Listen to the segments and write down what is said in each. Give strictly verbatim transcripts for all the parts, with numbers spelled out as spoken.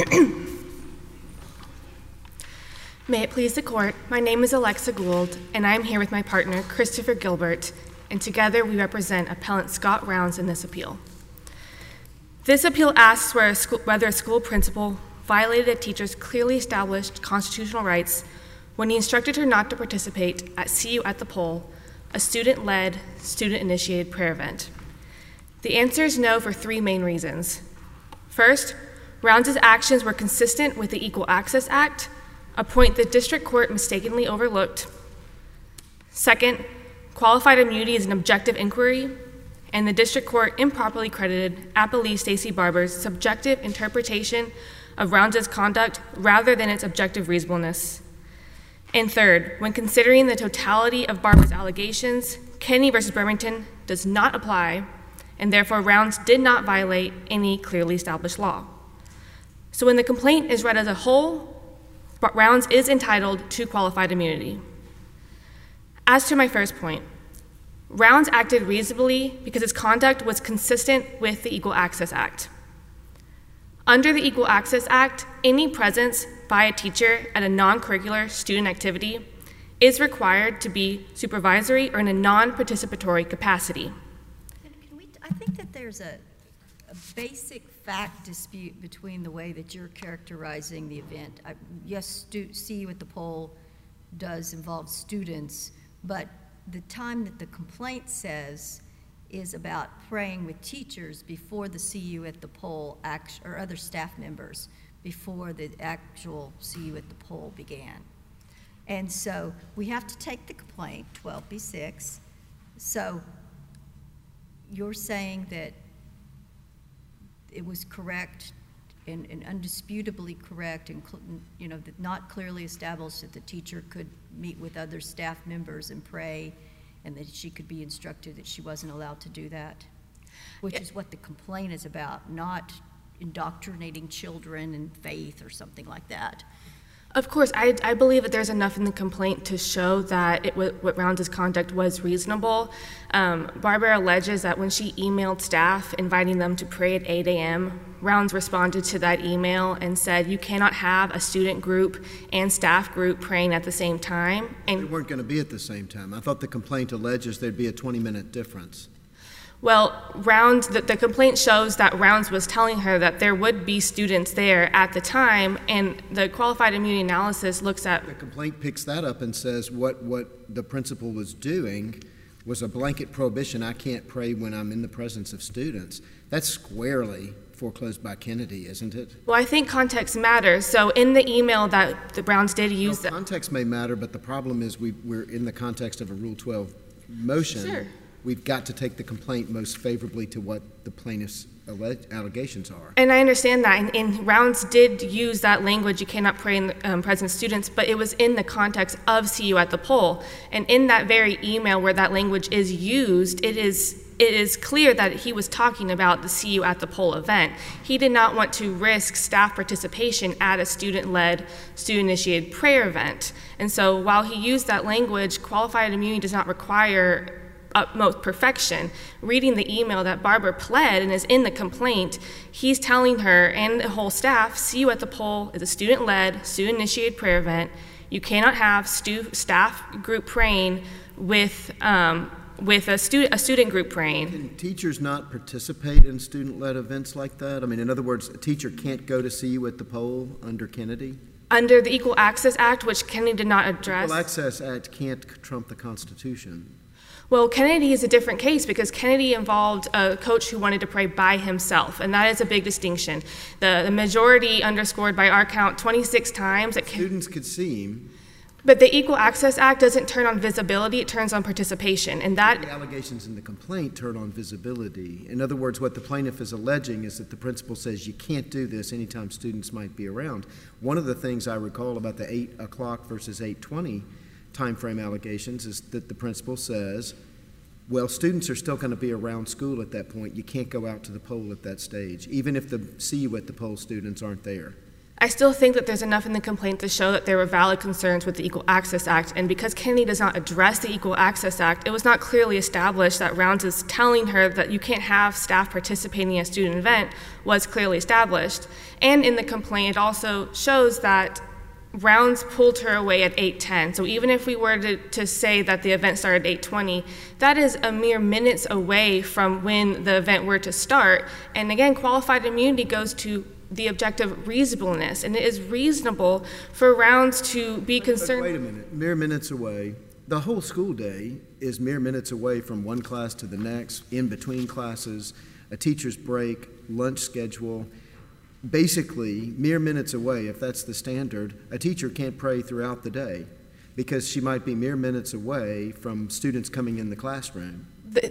May it please the court, my name is Alexa Gould, and I am here with my partner, Christopher Gilbert, and together we represent appellant Scott Rounds in this appeal. This appeal asks where a school, whether a school principal violated a teacher's clearly established constitutional rights when he instructed her not to participate at See You at the Pole, a student-led, student-initiated prayer event. The answer is no for three main reasons. First, Rounds' actions were consistent with the Equal Access Act, a point the district court mistakenly overlooked. Second, qualified immunity is an objective inquiry, and the district court improperly credited appellee Stacey Barber's subjective interpretation of Rounds' conduct rather than its objective reasonableness. And third, when considering the totality of Barber's allegations, Kennedy versus Bremerton does not apply, and therefore Rounds did not violate any clearly established law. So when the complaint is read as a whole, Rounds is entitled to qualified immunity. As to my first point, Rounds acted reasonably because his conduct was consistent with the Equal Access Act. Under the Equal Access Act, any presence by a teacher at a non-curricular student activity is required to be supervisory or in a non-participatory capacity. Can, can we, I think that there's a, a basic fact dispute between the way that you're characterizing the event. I, yes, stu- See You at the Pole does involve students, but the time that the complaint says is about praying with teachers before the See You at the Pole act, or other staff members before the actual See You at the Pole began. And so we have to take the complaint, twelve B six. So you're saying that it was correct and, and undisputably correct and, you know, that not clearly established that the teacher could meet with other staff members and pray, and that she could be instructed that she wasn't allowed to do that, which is what the complaint is about, not indoctrinating children in faith or something like that. Of course, I, I believe that there's enough in the complaint to show that it, what Rounds' conduct was reasonable. Um, Barbara alleges that when she emailed staff inviting them to pray at eight a.m., Rounds responded to that email and said, you cannot have a student group and staff group praying at the same time. And they weren't going to be at the same time. I thought the complaint alleges there'd be a twenty-minute difference. Well, Rounds, the, the complaint shows that Rounds was telling her that there would be students there at the time, and the qualified immunity analysis looks at... The complaint picks that up and says what, what the principal was doing was a blanket prohibition. I can't pray when I'm in the presence of students. That's squarely foreclosed by Kennedy, isn't it? Well, I think context matters. So in the email that the Rounds did use... Well, context may matter, but the problem is we, we're in the context of a Rule twelve motion. Sure. We've got to take the complaint most favorably to what the plaintiff's allegations are. And I understand that, and, and Rounds did use that language, you cannot pray in the um, presence of students, but it was in the context of See You at the Pole. And in that very email where that language is used, it is it is clear that he was talking about the See You at the Pole event. He did not want to risk staff participation at a student-led, student-initiated prayer event. And so while he used that language, qualified immunity does not require utmost perfection. Reading the email that Barbara pled and is in the complaint, he's telling her and the whole staff, See You at the Pole is a student-led, student-initiated prayer event. You cannot have stu- staff group praying with um, with a, stu- a student group praying. Can teachers not participate in student-led events like that? I mean, in other words, a teacher can't go to See You at the Pole under Kennedy? Under the Equal Access Act, which Kennedy did not address. The Equal Access Act can't trump the Constitution. Well, Kennedy is a different case because Kennedy involved a coach who wanted to pray by himself, and that is a big distinction. The, the majority underscored by our count twenty-six times. That Students could see him. But the Equal Access Act doesn't turn on visibility, it turns on participation. And that the allegations in the complaint turn on visibility. In other words, what the plaintiff is alleging is that the principal says you can't do this anytime students might be around. One of the things I recall about the eight o'clock versus eight twenty time frame allegations is that the principal says, well, students are still going to be around school at that point. You can't go out to the pole at that stage, even if the See You at the Pole students aren't there. I still think that there's enough in the complaint to show that there were valid concerns with the Equal Access Act, and because Kennedy does not address the Equal Access Act, it was not clearly established that Rounds is telling her that you can't have staff participating in a student event was clearly established. And in the complaint, it also shows that Rounds pulled her away at eight ten. So even if we were to, to say that the event started at eight twenty, that is a mere minutes away from when the event were to start. And again, qualified immunity goes to the objective reasonableness, and it is reasonable for Rounds to be But, concerned. but wait a minute, mere minutes away. The whole school day is mere minutes away from one class to the next, in between classes, a teacher's break, lunch schedule. Basically, mere minutes away, if that's the standard, a teacher can't pray throughout the day because she might be mere minutes away from students coming in the classroom.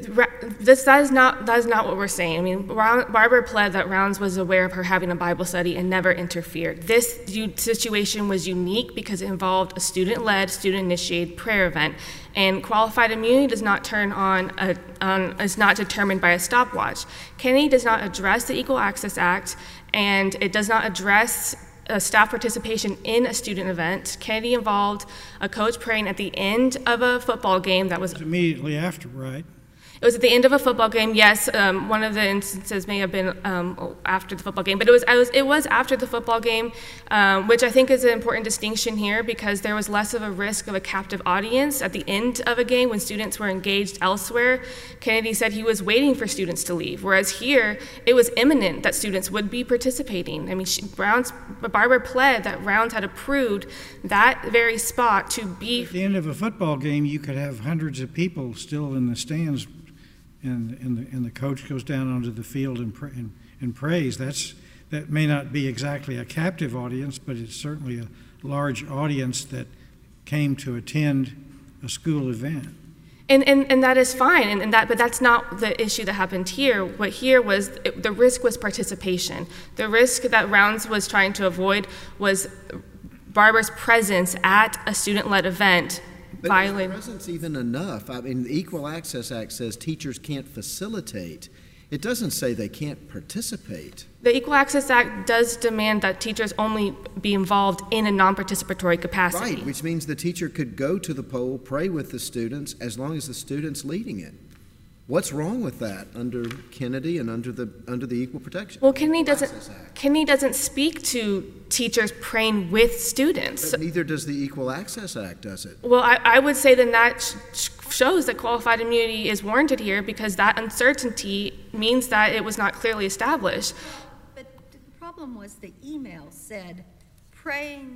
This, that, is not, that is not what we're saying. I mean, Barbara pled that Rounds was aware of her having a Bible study and never interfered. This situation was unique because it involved a student-led, student-initiated prayer event, and qualified immunity does not turn on, a, on is not determined by a stopwatch. Kennedy does not address the Equal Access Act, and it does not address Uh, staff participation in a student event. Kennedy involved a coach praying at the end of a football game that was... It was immediately after, right? It was at the end of a football game, yes. Um, one of the instances may have been um, after the football game, but it was, it was, it was after the football game, um, which I think is an important distinction here because there was less of a risk of a captive audience at the end of a game when students were engaged elsewhere. Kennedy said he was waiting for students to leave, whereas here it was imminent that students would be participating. I mean, she, Rounds, Barbara pled that Rounds had approved that very spot to be... At the end of a football game, you could have hundreds of people still in the stands. And, and, the, and the coach goes down onto the field and, pray, and, and prays. That's, that may not be exactly a captive audience, but it's certainly a large audience that came to attend a school event. And, and, and that is fine, and, and that, but that's not the issue that happened here. What here was, it, the risk was participation. The risk that Rounds was trying to avoid was Barbara's presence at a student-led event. But Violate. is presence even enough? I mean, the Equal Access Act says teachers can't facilitate. It doesn't say they can't participate. The Equal Access Act does demand that teachers only be involved in a non-participatory capacity. Right, which means the teacher could go to the poll, pray with the students, as long as the student's leading it. What's wrong with that under Kennedy and under the under the Equal Protection? Well, Kennedy doesn't. Kennedy doesn't speak to teachers praying with students. But neither does the Equal Access Act, does it? Well, I, I would say then that sh shows that qualified immunity is warranted here because that uncertainty means that it was not clearly established. But the problem was the email said praying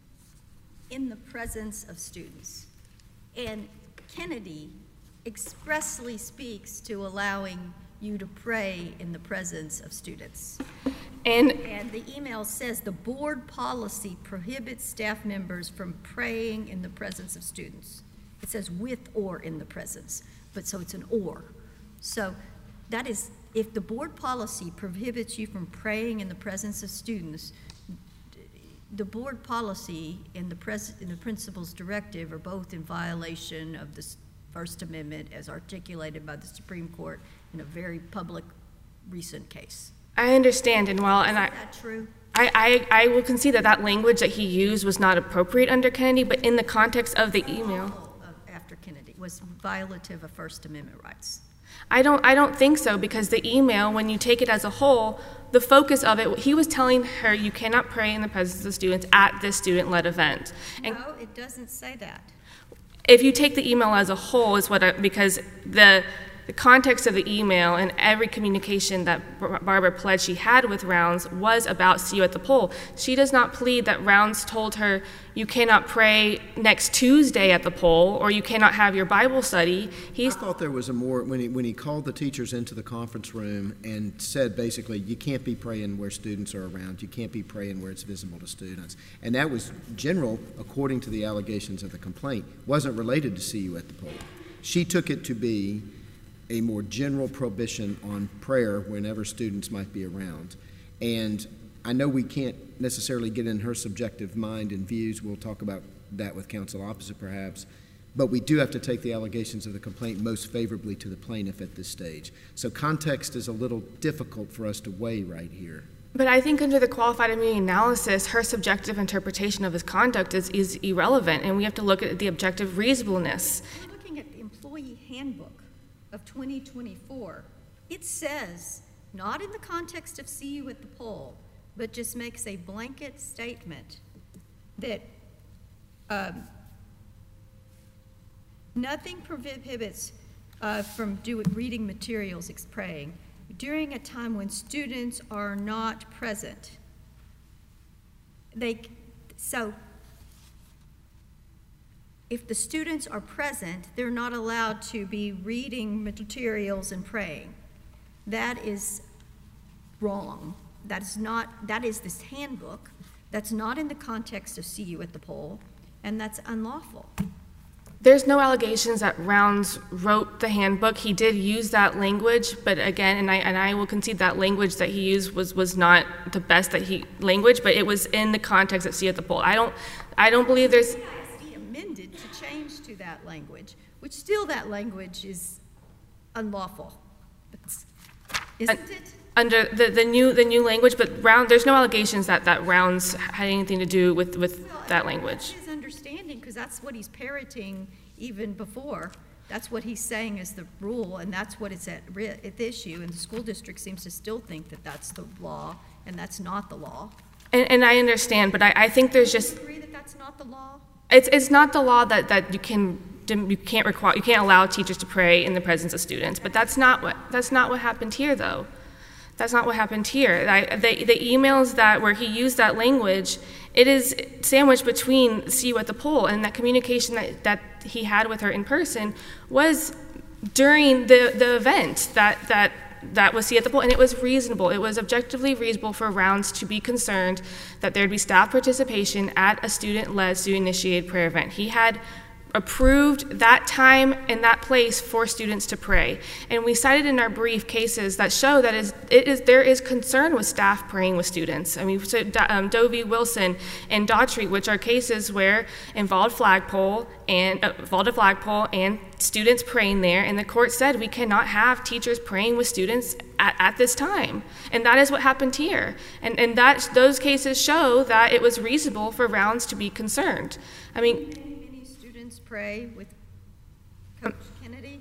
in the presence of students, and Kennedy expressly speaks to allowing you to pray in the presence of students. And, and the email says the board policy prohibits staff members from praying in the presence of students. It says with or in the presence, but so it's an or. So that is, if the board policy prohibits you from praying in the presence of students, the board policy and the, pres and the principal's directive are both in violation of the First Amendment as articulated by the Supreme Court in a very public recent case. I understand, and while, and I, Is that true? I, I, I will concede that that language that he used was not appropriate under Kennedy, but in the context of the email. After Kennedy was violative of First Amendment rights. I don't, I don't think so, because the email, when you take it as a whole, the focus of it, he was telling her you cannot pray in the presence of students at this student-led event. And no, it doesn't say that. if you take the email as a whole, is what I, because the the context of the email and every communication that Barbara pledged she had with Rounds was about see you at the poll. She does not plead that Rounds told her you cannot pray next Tuesday at the poll or you cannot have your Bible study. He's I thought there was a more, when he, when he called the teachers into the conference room and said basically you can't be praying where students are around, you can't be praying where it's visible to students. And that was general according to the allegations of the complaint. Wasn't related to see you at the poll. She took it to be a more general prohibition on prayer whenever students might be around. And I know we can't necessarily get in her subjective mind and views. We'll talk about that with counsel opposite perhaps. But we do have to take the allegations of the complaint most favorably to the plaintiff at this stage. So context is a little difficult for us to weigh right here. But I think under the qualified immunity analysis, her subjective interpretation of his conduct is, is irrelevant, and we have to look at the objective reasonableness. We're looking at the employee handbook of twenty twenty-four. It says, not in the context of see you at the poll, but just makes a blanket statement that um, nothing prohibits uh, from do, reading materials, praying, during a time when students are not present. They, so if the students are present, they're not allowed to be reading materials and praying. That is wrong. That is not, that is this handbook. That's not in the context of see you at the poll, and that's unlawful. There's no allegations that Rounds wrote the handbook. He did use that language, but again, and I and I will concede that language that he used was was not the best that he language, but it was in the context of see you at the poll. I don't I don't believe there's. He amended to change to that language, which still that language is unlawful, isn't it? Under the, the new the new language, but Round there's no allegations that, that Rounds had anything to do with, with well, that language. That's his understanding, because that's what he's parroting even before. That's what he's saying is the rule, and that's what it's at, at issue. And the school district seems to still think that that's the law, and that's not the law. And, and I understand, but I, I think there's just. Do you agree that that's not the law? It's it's not the law that, that you can you can't require you can't allow teachers to pray in the presence of students. But that's not what that's not what happened here, though. That's not what happened here. I, the, the emails that where he used that language, it is sandwiched between see you at the poll, and that communication that, that he had with her in person was during the, the event that, that, that was see you at the poll, and it was reasonable. It was objectively reasonable for Rounds to be concerned that there'd be staff participation at a student-led, student-initiated prayer event. He had approved that time and that place for students to pray. And we cited in our brief cases that show that is, it is, there is concern with staff praying with students. I mean, so, um, Dovey, Wilson, and Daughtry, which are cases where involved flagpole and uh, involved a flagpole and students praying there, and the court said we cannot have teachers praying with students at, at this time. And that is what happened here. And, and that, those cases show that it was reasonable for Rounds to be concerned. I mean, pray with Coach Kennedy?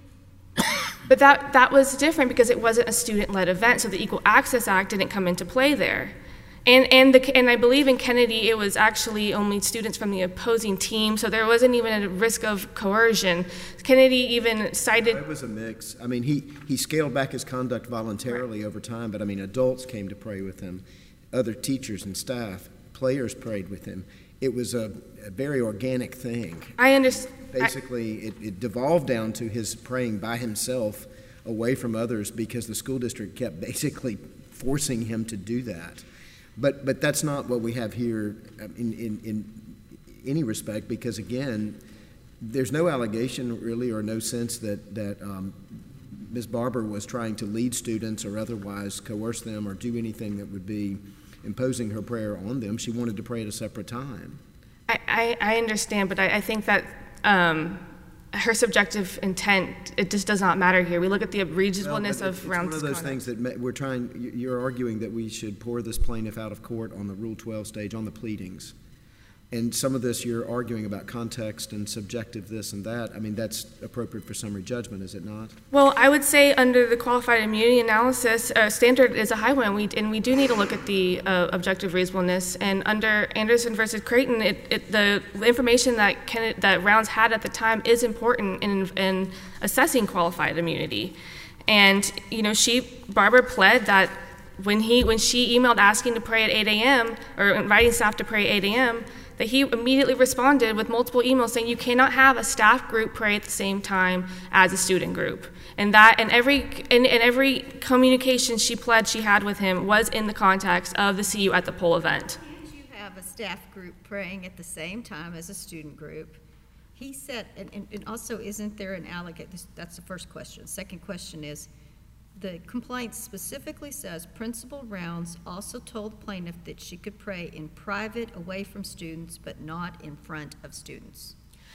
But that, that was different because it wasn't a student-led event, so the Equal Access Act didn't come into play there. And, and, the, and I believe in Kennedy it was actually only students from the opposing team, so there wasn't even a risk of coercion. Kennedy even cited... It was a mix. I mean, he, he scaled back his conduct voluntarily right. over time, but I mean, adults came to pray with him, other teachers and staff, players prayed with him. It was a, a very organic thing. I understand. Basically, it, it devolved down to his praying by himself away from others because the school district kept basically forcing him to do that. But but that's not what we have here in, in, in any respect because, again, there's no allegation really or no sense that, that um, Miz Barber was trying to lead students or otherwise coerce them or do anything that would be imposing her prayer on them. She wanted to pray at a separate time. I, I, I understand, but I, I think that um, her subjective intent, it just does not matter here. We look at the reasonableness well, of Rounds' It's one of those conduct. things that we're trying, you're arguing that we should pour this plaintiff out of court on the Rule twelve stage, on the pleadings. And some of this you're arguing about context and subjective this and that. I mean, that's appropriate for summary judgment, is it not? Well, I would say under the qualified immunity analysis, uh, standard is a high one, we, and we do need to look at the uh, objective reasonableness. And under Anderson versus Creighton, it, it, the information that, Kennedy, that Rounds had at the time is important in, in assessing qualified immunity. And, you know, she, Barbara pled that when, he, when she emailed asking to pray at eight a.m., or inviting staff to pray at eight a.m., that he immediately responded with multiple emails saying you cannot have a staff group pray at the same time as a student group. And that, and every, and, and every communication she pled she had with him was in the context of the See You at the Poll event. Can't you have a staff group praying at the same time as a student group? He said, and, and, and also isn't there an allegation, that's the first question. Second question is, the complaint specifically says Principal Rounds also told the plaintiff that she could pray in private away from students but not in front of students.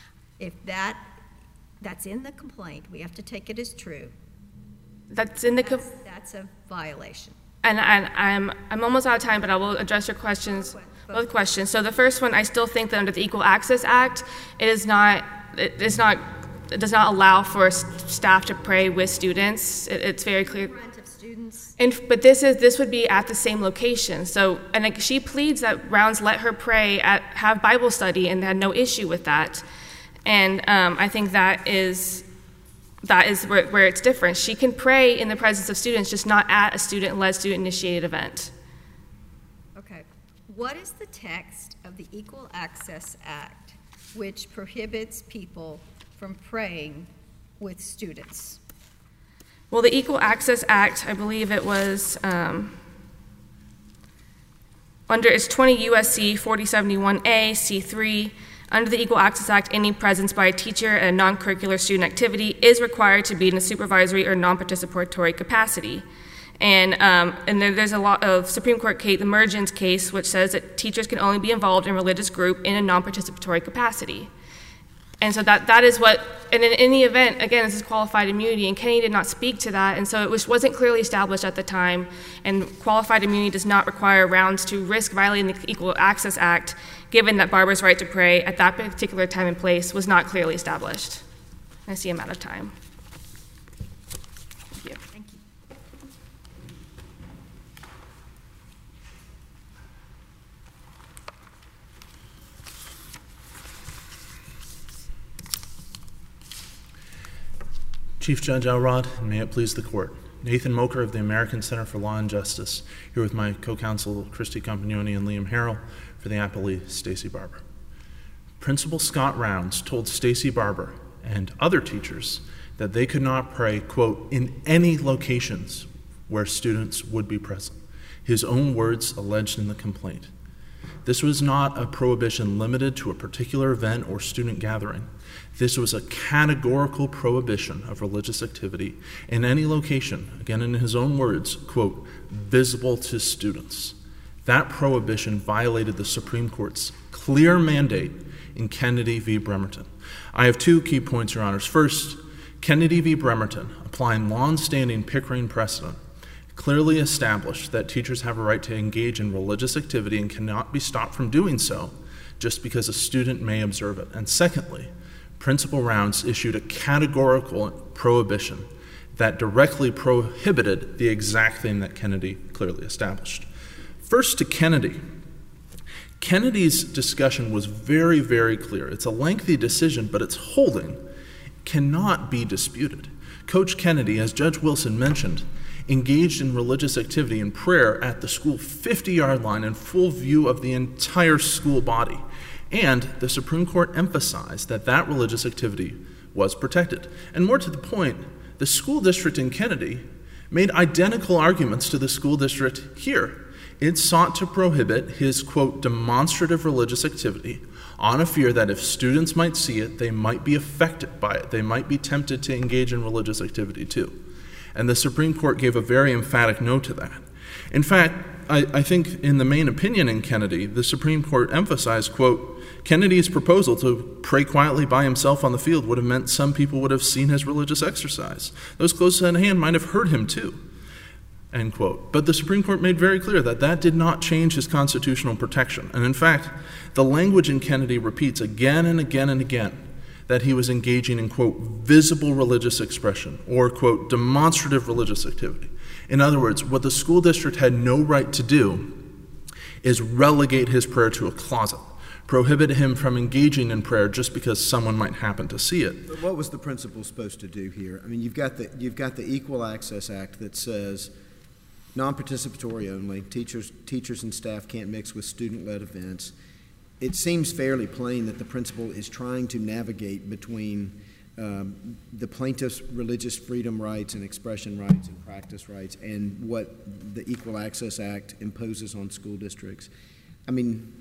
If that that's in the complaint, we have to take it as true. That's in the That's, that's a violation. And, and I'm, I'm almost out of time, but I will address your questions, both questions. So the first one, I still think that under the Equal Access Act, it is not, it is not, it does not allow for s- staff to pray with students. It, it's very clear. Front of students. And, but this is, this would be at the same location. So, and like, she pleads that Rounds let her pray at, have Bible study, and had no issue with that. And um, I think that is, that is where, where it's different. She can pray in the presence of students, just not at a student-led, student-initiated event. Okay. What is the text of the Equal Access Act which prohibits people from praying with students? Well, the Equal Access Act, I believe it was um, under, it's twenty U S C forty seventy-one A, C three. Under the Equal Access Act, any presence by a teacher at a non-curricular student activity is required to be in a supervisory or non-participatory capacity. And, um, and there, there's a lot of Supreme Court case, the Mergens case, which says that teachers can only be involved in a religious group in a non-participatory capacity. And so that, that is what, and in any event, again, this is qualified immunity, and Kenny did not speak to that, and so it was, wasn't clearly established at the time, and qualified immunity does not require Rounds to risk violating the Equal Access Act, given that Barbara's right to pray at that particular time and place was not clearly established. I see I'm out of time. Thank you. Thank you. Chief Judge Elrod, and may it please the court. Nathan Mocher of the American Center for Law and Justice, here with my co-counsel Christy Compagnoni and Liam Harrell for the appellee Stacey Barber. Principal Scott Rounds told Stacey Barber and other teachers that they could not pray, quote, in any locations where students would be present. His own words alleged in the complaint. This was not a prohibition limited to a particular event or student gathering. This was a categorical prohibition of religious activity in any location, again in his own words, quote, visible to students. That prohibition violated the Supreme Court's clear mandate in Kennedy v. Bremerton. I have two key points, Your Honors. First, Kennedy v. Bremerton, applying long-standing Pickering precedent, clearly established that teachers have a right to engage in religious activity and cannot be stopped from doing so just because a student may observe it. And secondly, Principal Rounds issued a categorical prohibition that directly prohibited the exact thing that Kennedy clearly established. First to Kennedy. Kennedy's discussion was very, very clear. It's a lengthy decision, but its holding cannot be disputed. Coach Kennedy, as Judge Wilson mentioned, engaged in religious activity and prayer at the school fifty-yard line in full view of the entire school body. And the Supreme Court emphasized that that religious activity was protected. And more to the point, the school district in Kennedy made identical arguments to the school district here. It sought to prohibit his, quote, demonstrative religious activity on a fear that if students might see it, they might be affected by it. They might be tempted to engage in religious activity too. And the Supreme Court gave a very emphatic no to that. In fact, I, I think in the main opinion in Kennedy, the Supreme Court emphasized, quote, Kennedy's proposal to pray quietly by himself on the field would have meant some people would have seen his religious exercise. Those close at hand might have heard him too, end quote. But the Supreme Court made very clear that that did not change his constitutional protection. And in fact, the language in Kennedy repeats again and again and again that he was engaging in, quote, visible religious expression or, quote, demonstrative religious activity. In other words, what the school district had no right to do is relegate his prayer to a closet, prohibit him from engaging in prayer just because someone might happen to see it. But what was the principal supposed to do here? I mean, you've got the you've got the Equal Access Act that says non-participatory only. Teachers teachers and staff can't mix with student-led events. It seems fairly plain that the principal is trying to navigate between um, the plaintiff's religious freedom rights and expression rights and practice rights and what the Equal Access Act imposes on school districts. I mean,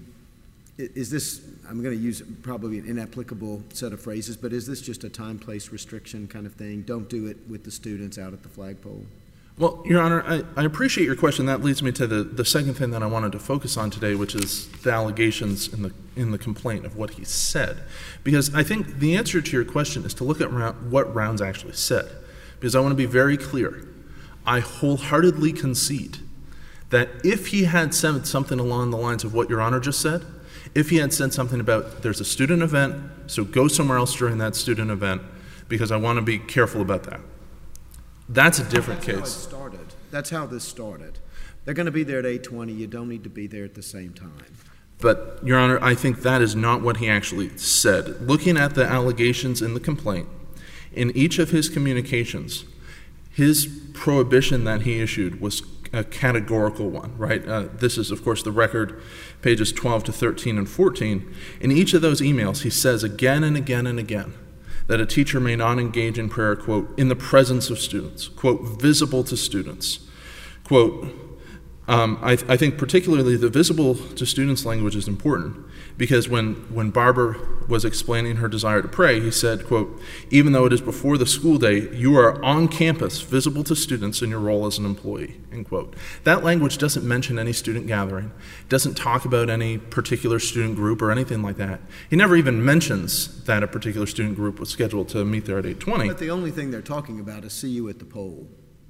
is this, I'm going to use probably an inapplicable set of phrases, but is this just a time, place restriction kind of thing? Don't do it with the students out at the flagpole. Well, Your Honor, I, I appreciate your question. That leads me to the, the second thing that I wanted to focus on today, which is the allegations in the in the complaint of what he said. Because I think the answer to your question is to look at what Rounds actually said. Because I want to be very clear. I wholeheartedly concede that if he had said something along the lines of what Your Honor just said, if he had said something about there's a student event, so go somewhere else during that student event because I want to be careful about that. That's a different That's case. how it started. That's how this started. They're going to be there at eight twenty. You don't need to be there at the same time. But, Your Honor, I think that is not what he actually said. Looking at the allegations in the complaint, in each of his communications, his prohibition that he issued was a categorical one, right? Uh, this is, of course, the record, pages twelve to thirteen and fourteen. In each of those emails, he says again and again and again that a teacher may not engage in prayer, quote, in the presence of students, quote, visible to students, quote, Um, I, I think particularly the visible to students language is important because when, when Barber was explaining her desire to pray, he said, quote, even though it is before the school day, you are on campus, visible to students in your role as an employee, end quote. That language doesn't mention any student gathering, doesn't talk about any particular student group or anything like that. He never even mentions that a particular student group was scheduled to meet there at eight twenty. But the only thing they're talking about is see you at the poll.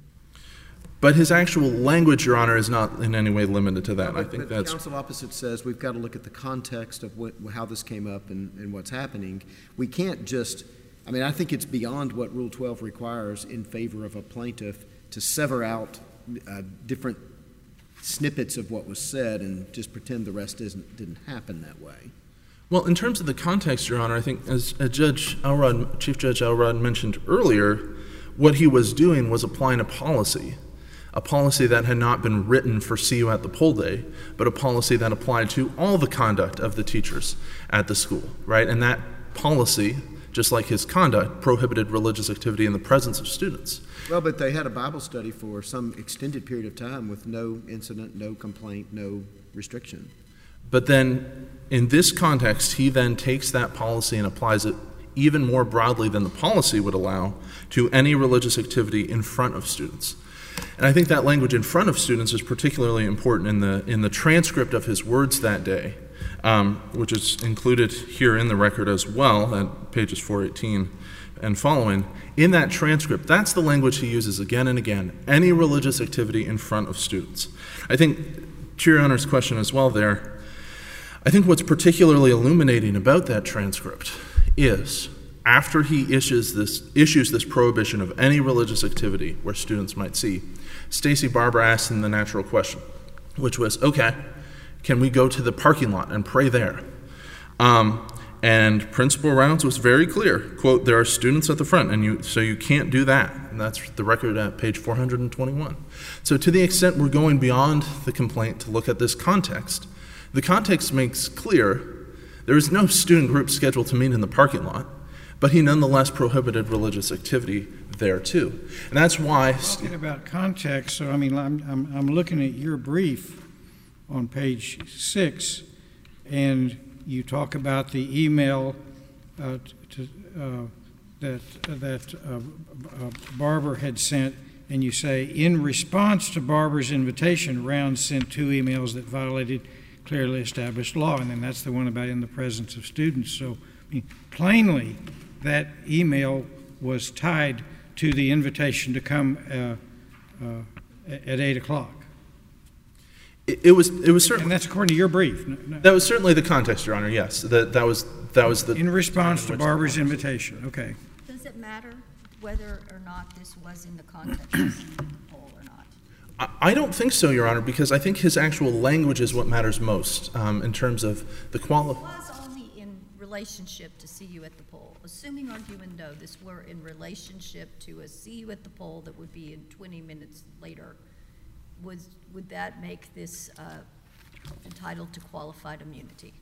But his actual language, Your Honor, is not in any way limited to that. But, I think but that's... counsel opposite says we've got to look at the context of what, how this came up and, and what's happening. We can't just, I mean, I think it's beyond what Rule twelve requires in favor of a plaintiff to sever out uh, different snippets of what was said and just pretend the rest isn't, didn't happen that way. Well, in terms of the context, Your Honor, I think as, as Judge Elrod, Chief Judge Elrod mentioned earlier, what he was doing was applying a policy. A policy that had not been written for See You at the Poll Day, but a policy that applied to all the conduct of the teachers at the school, right? And that policy, just like his conduct, prohibited religious activity in the presence of students. Well, but they had a Bible study for some extended period of time with no incident, no complaint, no restriction. But then, in this context, he then takes that policy and applies it even more broadly than the policy would allow to any religious activity in front of students. And I think that language in front of students is particularly important in the in the transcript of his words that day, um, which is included here in the record as well at pages four eighteen and following. In that transcript, that's the language he uses again and again, any religious activity in front of students. I think, to Your Honor's question as well there, I think what's particularly illuminating about that transcript is after he issues this issues this prohibition of any religious activity where students might see, Stacy Barber asked him the natural question, which was, okay, can we go to the parking lot and pray there? Um, and Principal Rounds was very clear, quote, there are students at the front, and you so you can't do that. And that's the record at page four hundred twenty-one. So to the extent we're going beyond the complaint to look at this context, the context makes clear there is no student group scheduled to meet in the parking lot, but he nonetheless prohibited religious activity there too. And that's why... Talking about context, so I mean, I'm, I'm, I'm looking at your brief on page six, and you talk about the email uh, to, uh, that, uh, that uh, uh, Barber had sent, and you say, in response to Barber's invitation, Rounds sent two emails that violated clearly established law, and then that's the one about in the presence of students. So I mean, plainly, that email was tied to the invitation to come uh, uh, at eight o'clock. It, it was. It was certainly. And that's according to your brief. No, no. That was certainly the context, Your Honor. Yes, that that was that was the. In response to Barber's invitation. Okay. Does it matter whether or not this was in the context of the poll or not? I, I don't think so, Your Honor, because I think his actual language is what matters most um, in terms of the quality. It was only in relationship to See You at the Poll. Assuming arguendo, this were in relationship to a See You at the Poll that would be in twenty minutes later, was, would that make this uh, entitled to qualified immunity?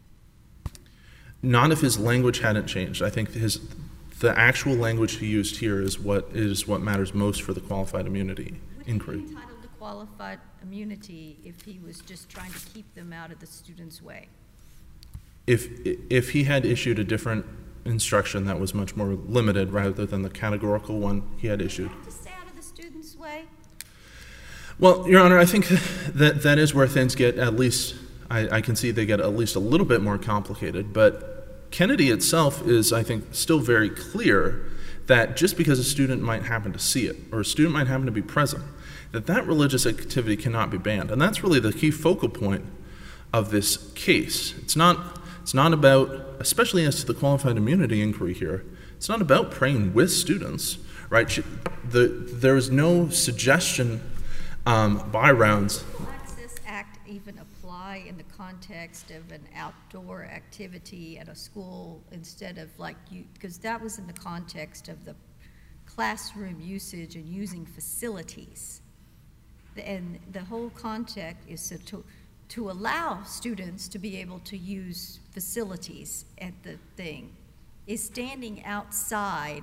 Not if his language hadn't changed. I think his the actual language he used here is what is what matters most for the qualified immunity inquiry. Would he be entitled to qualified immunity if he was just trying to keep them out of the student's way? If if he had issued a different instruction that was much more limited rather than the categorical one he had issued. To stay out of the student's way? Well, Your Honor, I think that that is where things get at least, I, I can see they get at least a little bit more complicated, but Kennedy itself is, I think, still very clear that just because a student might happen to see it, or a student might happen to be present, that that religious activity cannot be banned. And that's really the key focal point of this case. It's not, it's not about, especially as to the qualified immunity inquiry here, it's not about praying with students, right? The, there is no suggestion um, by Rounds. Does this act even apply in the context of an outdoor activity at a school instead of like you, because that was in the context of the classroom usage and using facilities. And the whole context is to, to allow students to be able to use facilities at the thing. Is standing outside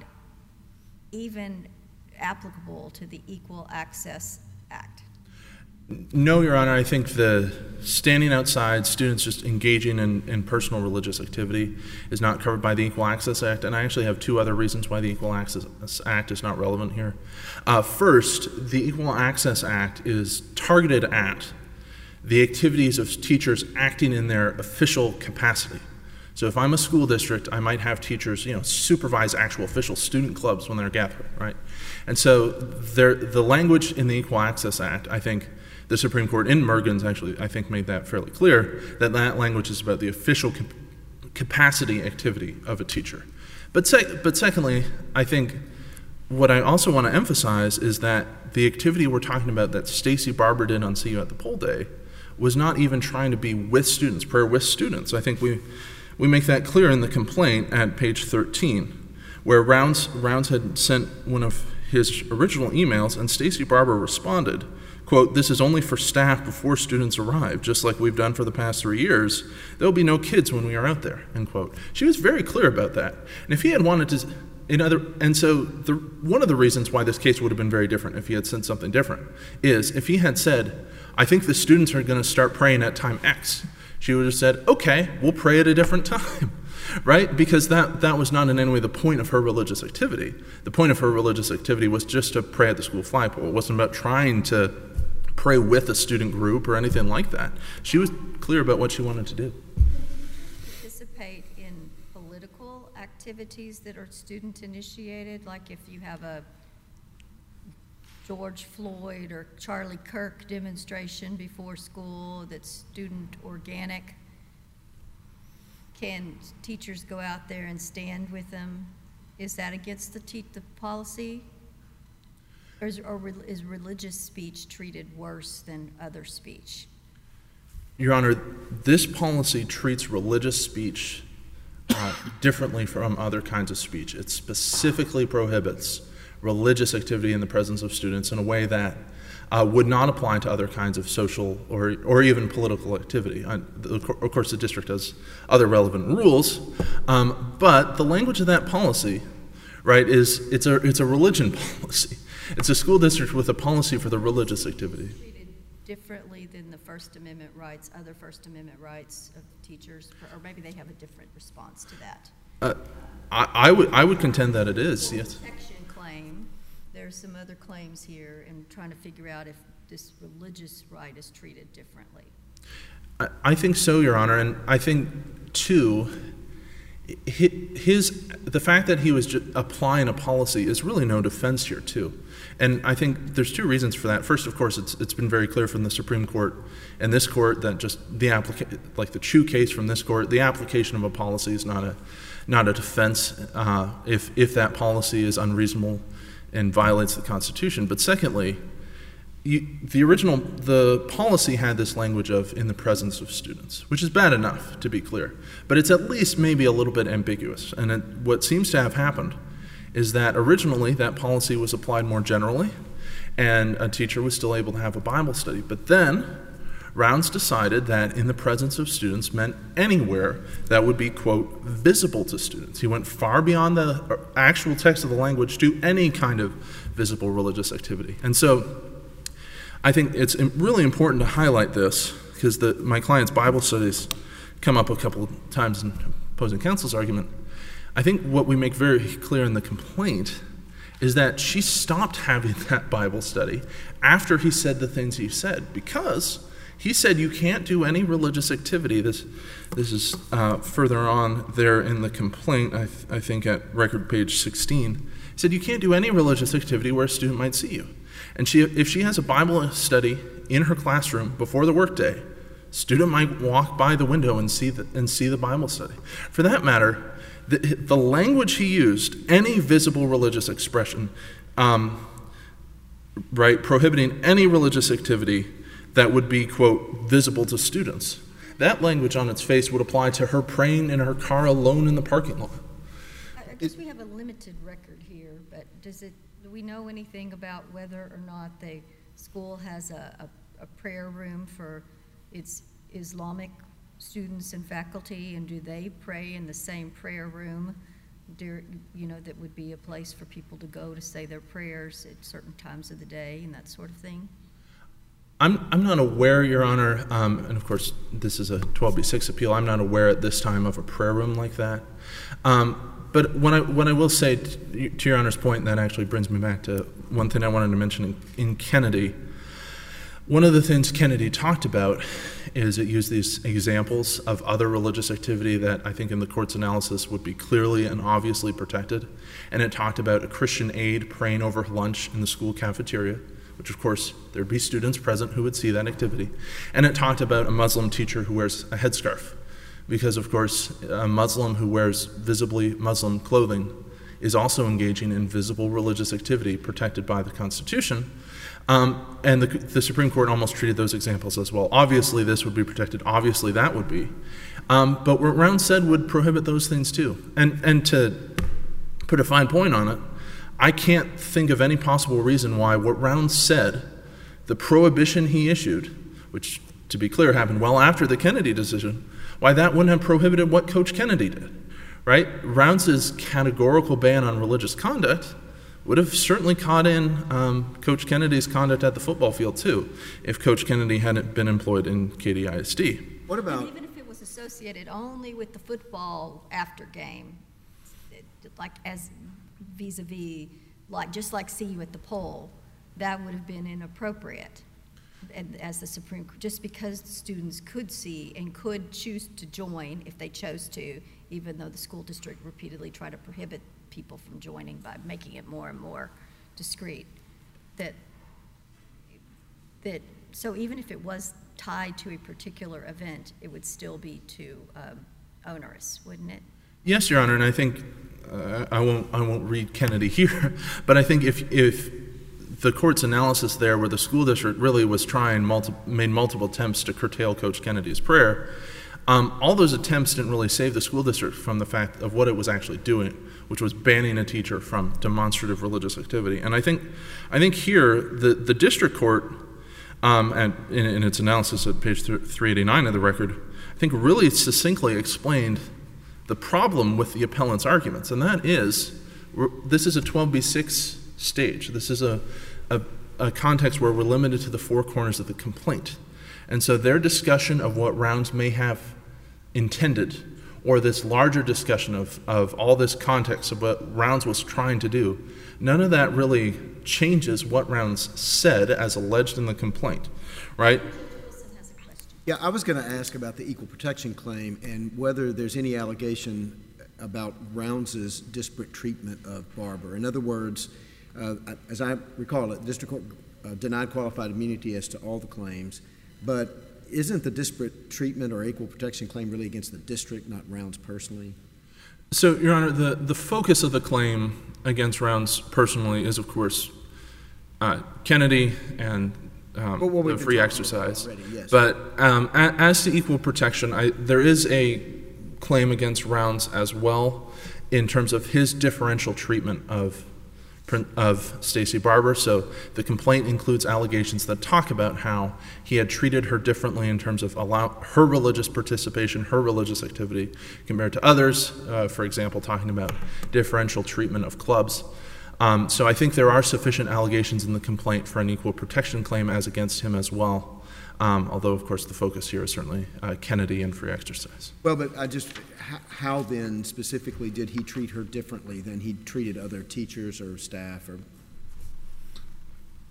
even applicable to the Equal Access Act? No, Your Honor. I think the standing outside, students just engaging in, in personal religious activity is not covered by the Equal Access Act, and I actually have two other reasons why the Equal Access Act is not relevant here. Uh, first, the Equal Access Act is targeted at the activities of teachers acting in their official capacity. So if I'm a school district, I might have teachers, you know, supervise actual official student clubs when they're gathered, right? And so there, the language in the Equal Access Act, I think the Supreme Court in Mergens actually, I think, made that fairly clear, that that language is about the official cap- capacity activity of a teacher. But, sec- but secondly, I think what I also want to emphasize is that the activity we're talking about that Stacey Barber did on See You at the Poll Day was not even trying to be with students, prayer with students. I think we... We make that clear in the complaint at page thirteen, where Rounds, Rounds had sent one of his original emails, and Stacey Barber responded, quote, "This is only for staff before students arrive, just like we've done for the past three years. There will be no kids when we are out there," end quote. She was very clear about that. And if he had wanted to, in other, and so the, one of the reasons why this case would have been very different if he had said something different is if he had said, "I think the students are going to start praying at time X," she would have said, "Okay, we'll pray at a different time," right? Because that, that was not in any way the point of her religious activity. The point of her religious activity was just to pray at the school flagpole. It wasn't about trying to pray with a student group or anything like that. She was clear about what she wanted to do. Participate in political activities that are student-initiated, like if you have a George Floyd or Charlie Kirk demonstration before school that's student organic. Can teachers go out there and stand with them? Is that against the, te- the policy? Or is, or re- is religious speech treated worse than other speech? Your Honor, this policy treats religious speech uh, differently from other kinds of speech. It specifically prohibits religious activity in the presence of students in a way that uh, would not apply to other kinds of social or or even political activity. Uh, the, of course, the district has other relevant rules, um, but the language of that policy, right, is it's a it's a religion policy. It's a school district with a policy for the religious activity. Treated differently than the First Amendment rights, other First Amendment rights of teachers, or maybe they have a different response to that. Uh, I, I would I would contend that it is, yes. Protection claim. There's some other claims here, and trying to figure out if this religious right is treated differently. I, I think so, Your Honor, and I think too, his the fact that he was just applying a policy is really no defense here too, and I think there's two reasons for that. First, of course, it's it's been very clear from the Supreme Court and this court that just the applica- like the Chu case from this court, the application of a policy is not a not a defense uh, if if that policy is unreasonable and violates the Constitution. But secondly, you, the original the policy had this language of "in the presence of students," which is bad enough, to be clear, but it's at least maybe a little bit ambiguous. And it, what seems to have happened is that originally that policy was applied more generally, and a teacher was still able to have a Bible study. But then Rounds decided that "in the presence of students" meant anywhere that would be, quote, visible to students. He went far beyond the actual text of the language to any kind of visible religious activity. And so I think it's really important to highlight this because the, my client's Bible studies come up a couple of times in opposing counsel's argument. I think what we make very clear in the complaint is that she stopped having that Bible study after he said the things he said because He said you can't do any religious activity. This, this is uh, further on there in the complaint, I, th- I think at record page sixteen. He said you can't do any religious activity where a student might see you. And she, if she has a Bible study in her classroom before the workday, student might walk by the window and see the, and see the Bible study. For that matter, the, the language he used, any visible religious expression, um, right, prohibiting any religious activity that would be, quote, visible to students. That language on its face would apply to her praying in her car alone in the parking lot. I guess we have a limited record here, but does it, do we know anything about whether or not the school has a, a, a prayer room for its Islamic students and faculty, and do they pray in the same prayer room? Do, you know, that would be a place for people to go to say their prayers at certain times of the day and that sort of thing? I'm, I'm not aware, Your Honor, um, and of course this is a twelve B six appeal, I'm not aware at this time of a prayer room like that. Um, but what I, what I will say, to, to Your Honor's point, that actually brings me back to one thing I wanted to mention in, in Kennedy. One of the things Kennedy talked about is it used these examples of other religious activity that I think in the court's analysis would be clearly and obviously protected. And it talked about a Christian aide praying over lunch in the school cafeteria, which of course there'd be students present who would see that activity. And it talked about a Muslim teacher who wears a headscarf, because of course a Muslim who wears visibly Muslim clothing is also engaging in visible religious activity protected by the Constitution. Um, and the, the Supreme Court almost treated those examples as well. Obviously this would be protected, obviously that would be. Um, but what Rounds said would prohibit those things too. And, and to put a fine point on it, I can't think of any possible reason why what Rounds said, the prohibition he issued, which to be clear happened well after the Kennedy decision, why that wouldn't have prohibited what Coach Kennedy did, right? Rounds' categorical ban on religious conduct would have certainly caught in um, Coach Kennedy's conduct at the football field too, if Coach Kennedy hadn't been employed in K D I S D. What about... And even if it was associated only with the football after game, it, like as vis-a-vis, like just like see you at the poll, that would have been inappropriate. And as the Supreme Court, just because the students could see and could choose to join if they chose to, even though the school district repeatedly tried to prohibit people from joining by making it more and more discreet. That, that so even if it was tied to a particular event, it would still be too um, onerous, wouldn't it? Yes, Your Honor, and I think uh, I won't I won't read Kennedy here, but I think if if the court's analysis there, where the school district really was trying multi- made multiple attempts to curtail Coach Kennedy's prayer, um, all those attempts didn't really save the school district from the fact of what it was actually doing, which was banning a teacher from demonstrative religious activity. And I think I think here the the district court, um, and in, in its analysis at page three eighty-nine of the record, I think really succinctly explained the problem with the appellant's arguments, and that is, this is a twelve B six stage. This is a, a, a context where we're limited to the four corners of the complaint. And so their discussion of what Rounds may have intended, or this larger discussion of, of all this context of what Rounds was trying to do, none of that really changes what Rounds said as alleged in the complaint, right? Yeah, I was going to ask about the equal protection claim and whether there's any allegation about Rounds' disparate treatment of Barber. In other words, uh, as I recall it, district court uh, denied qualified immunity as to all the claims, but isn't the disparate treatment or equal protection claim really against the district, not Rounds personally? So, Your Honor, the, the focus of the claim against Rounds personally is, of course, uh, Kennedy and Um, well, well, the free exercise. Already, yes. But um, a, as to equal protection, I, there is a claim against Rounds as well in terms of his differential treatment of of Stacey Barber. So the complaint includes allegations that talk about how he had treated her differently in terms of allow her religious participation, her religious activity compared to others. Uh, for example, talking about differential treatment of clubs. Um, so I think there are sufficient allegations in the complaint for an equal protection claim as against him as well, um, although, of course, the focus here is certainly uh, Kennedy and free exercise. Well, but I just, how then specifically did he treat her differently than he treated other teachers or staff? Or?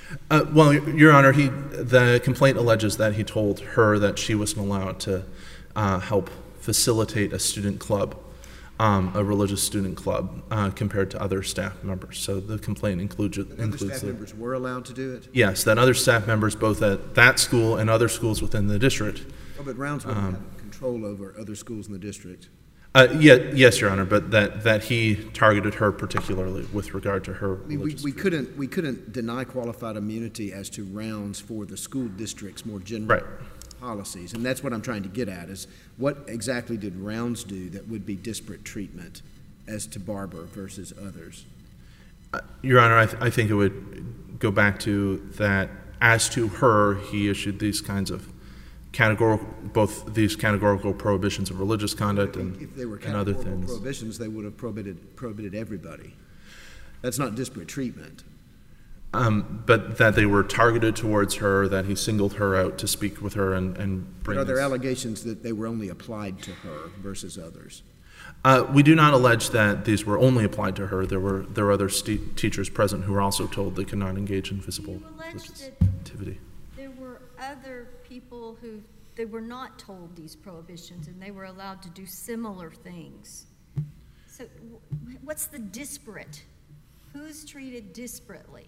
Uh, well, Your Honor, he, the complaint alleges that he told her that she wasn't allowed to uh, help facilitate a student club, um, a religious student club, uh, compared to other staff members. So the complaint includes Other includes staff the, members were allowed to do it? yes, that other staff members, both at that school and other schools within the district. Oh, but Rounds wouldn't have control over other schools in the district. Uh, yeah, yes, Your Honor, but that, that he targeted her particularly with regard to her I mean, we, religious we views. couldn't, we couldn't deny qualified immunity as to Rounds for the school district's more general Right. policies, and that's what I'm trying to get at, is what exactly did Rounds do that would be disparate treatment as to Barber versus others? Uh, Your Honor, I, th- I think it would go back to that as to her, he issued these kinds of categorical, both these categorical prohibitions of religious conduct and, If they were and other categorical things. prohibitions, they would have prohibited, prohibited everybody. That's not disparate treatment. Um, but that they were targeted towards her, that he singled her out to speak with her and, and But bring are there this. allegations that they were only applied to her versus others? Uh, we do not allege that these were only applied to her. There were there were other st- teachers present who were also told they could not engage in visible You allege religious that activity. there were other people who, they were not told these prohibitions, and they were allowed to do similar things. So wh- what's the disparate? Who's treated disparately?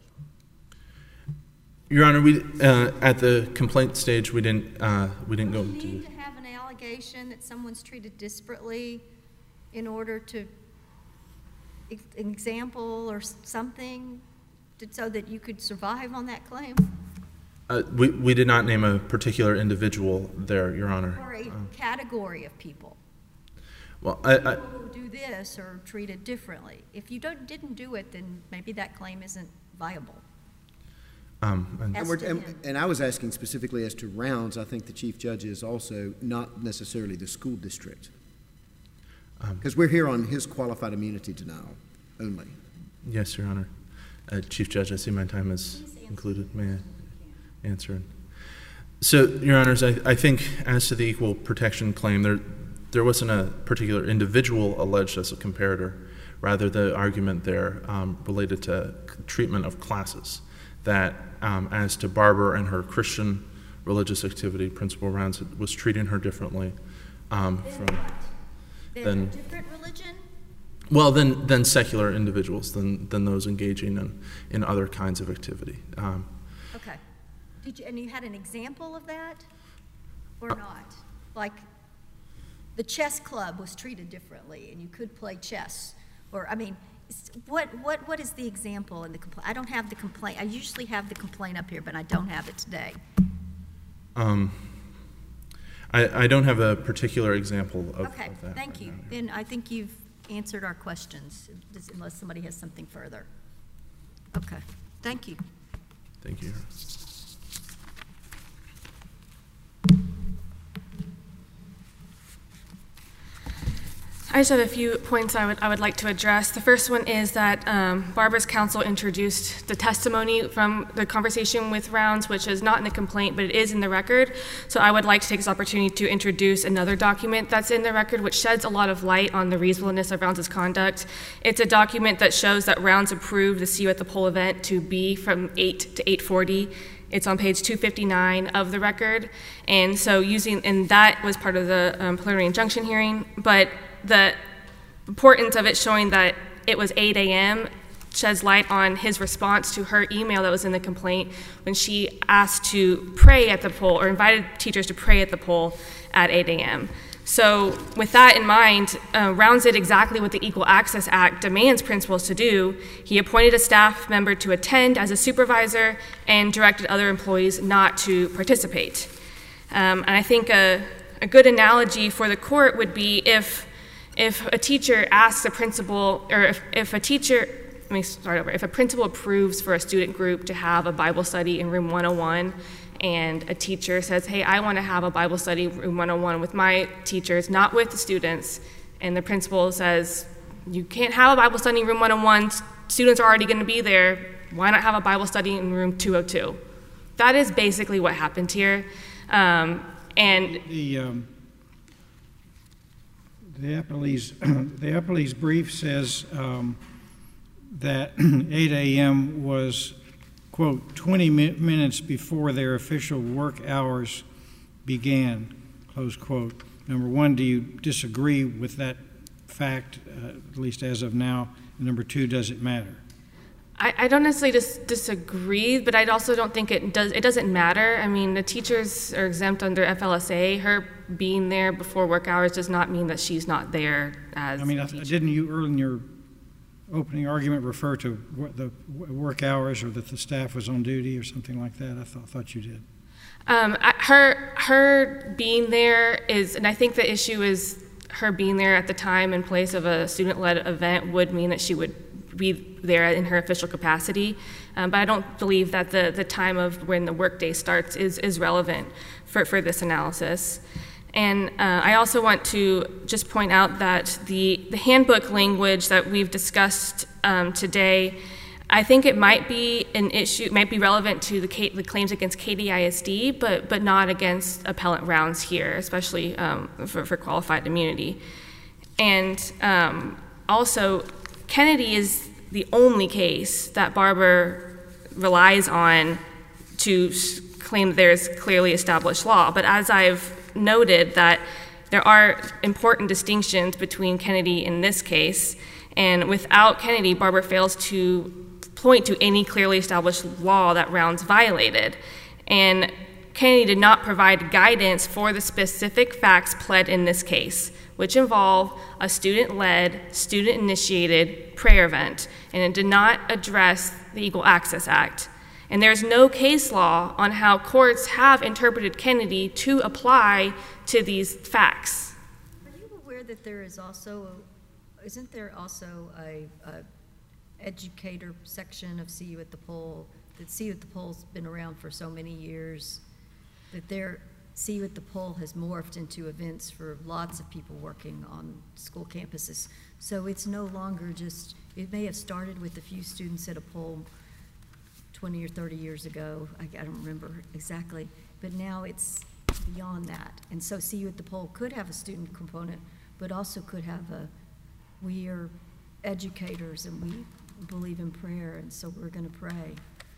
Your Honor, we uh, at the complaint stage we didn't uh, we didn't go Do you into. need to have an allegation that someone's treated disparately in order to, ex- an example or s- something, to- so that you could survive on that claim? Uh, we we did not name a particular individual there, Your Honor. Or a Uh, category of people? well, I, I, People who do this are treated differently. If you don't, didn't do it, then maybe that claim isn't viable. um, and- As And, we're, to and, him. and I was asking specifically as to Rounds. I think the chief judge is also not necessarily the school district. Um, Because we're here on his qualified immunity denial only. yes, Your Honor. Uh, Chief Judge, I see my time is Please answer. concluded. May I answer? So, Your Honors, I, I think as to the equal protection claim, there there wasn't a particular individual alleged as a comparator. Rather, the argument there um, related to c- treatment of classes. That um, as to Barber and her Christian religious activity, Principal Rounds was treating her differently um, Then from. what? Then a then- different religion? Well, than, than secular individuals, than, than those engaging in, in other kinds of activity. Um, Okay. Did you, and you had an example of that? Or not? Like, the chess club was treated differently, and you could play chess. Or, I mean, s- what, what, what is the example in the complaint? I don't have the complaint. I usually have the complaint up here, but I don't have it today. um, I, I don't have a particular example of, Okay, of that. thank right you. now. Then I think you've answered our questions, unless somebody has something further. Okay, thank you. Thank you. I just have a few points I would, I would like to address. The first one is that um, Barbara's counsel introduced the testimony from the conversation with Rounds, which is not in the complaint, but it is in the record. So I would like to take this opportunity to introduce another document that's in the record, which sheds a lot of light on the reasonableness of Rounds' conduct. It's a document that shows that Rounds approved the See You at the Pole event to be from eight to eight forty. It's on page two fifty-nine of the record. And so using, and that was part of the um, preliminary injunction hearing, but the importance of it showing that it was eight a.m. sheds light on his response to her email that was in the complaint when she asked to pray at the pole, or invited teachers to pray at the pole at eight a.m. So with that in mind, uh, Rounds did exactly what the Equal Access Act demands principals to do. He appointed a staff member to attend as a supervisor and directed other employees not to participate. Um, and I think a, a good analogy for the court would be if If a teacher asks a principal, or if, if a teacher, let me start over, if a principal approves for a student group to have a Bible study in room one oh one, and a teacher says, hey, I want to have a Bible study in room one oh one with my teachers, not with the students, and the principal says, you can't have a Bible study in room one oh one, students are already going to be there, why not have a Bible study in room two oh two? That is basically what happened here. Um, and The, um, the appellee's, the appellee's brief says um, that eight a.m. was quote, twenty mi- minutes before their official work hours began, close quote. Number one, do you disagree with that fact, uh, at least as of now? And number two, does it matter? I, I don't necessarily dis- disagree, but I also don't think it does. It doesn't matter. I mean, the teachers are exempt under F L S A. Her being there before work hours does not mean that she's not there as. I mean, a I, teacher. didn't you earlier in your opening argument refer to what the w- work hours, or that the staff was on duty or something like that? I thought thought you did. Um, I- her her being there is, and I think the issue is her being there at the time and place of a student-led event would mean that she would be there in her official capacity. Um, but I don't believe that the, the time of when the workday starts is, is relevant for, for this analysis. And uh, I also want to just point out that the, the handbook language that we've discussed um, today, I think it might be an issue, might be relevant to the, K, the claims against K D I S D, but, but not against appellant Rounds here, especially um, for, for qualified immunity. And um, also, Kennedy is the only case that Barber relies on to claim that there's clearly established law. But as I've noted, that there are important distinctions between Kennedy in this case, and without Kennedy, Barber fails to point to any clearly established law that Rounds violated. And Kennedy did not provide guidance for the specific facts pled in this case, which involve a student-led, student-initiated prayer event, and it did not address the Equal Access Act. And there's no case law on how courts have interpreted Kennedy to apply to these facts. Are you aware that there is also, a, isn't there also a, a educator section of See You at the Poll, that See You at the Poll's been around for so many years, that there, See You at the Poll has morphed into events for lots of people working on school campuses. So it's no longer just, it may have started with a few students at a poll twenty or thirty years ago, I, I don't remember exactly, but now it's beyond that. And so See You at the Poll could have a student component, but also could have a, we are educators and we believe in prayer, and so we're gonna pray.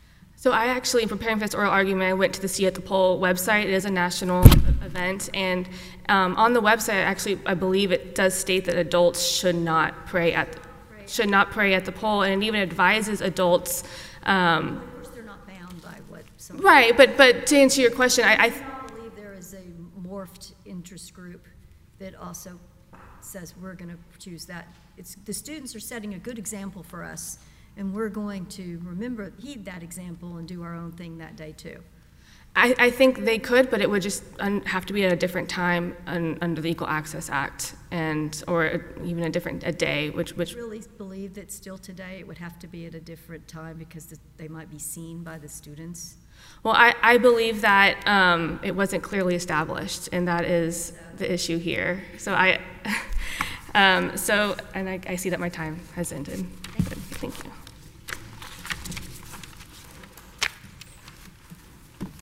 So I actually, in preparing for this oral argument, I went to the See at the Poll website. It is a national event, and um, on the website, actually, I believe it does state that adults should not pray at the, should not pray at the poll, and it even advises adults. Um, Of course, they're not bound by what some. right, but but to answer your question, I, I I believe there is a morphed interest group that also says we're going to choose that. It's, the students are setting a good example for us, and we're going to remember, heed that example and do our own thing that day too. I, I think they could, but it would just un, have to be at a different time un, under the Equal Access Act, and or even a different a day, which which. I really believe that still today it would have to be at a different time because the, they might be seen by the students. Well, I, I believe that um, it wasn't clearly established, and that is the issue here. So I, um, so and I, I see that my time has ended. Thank you. Thank you.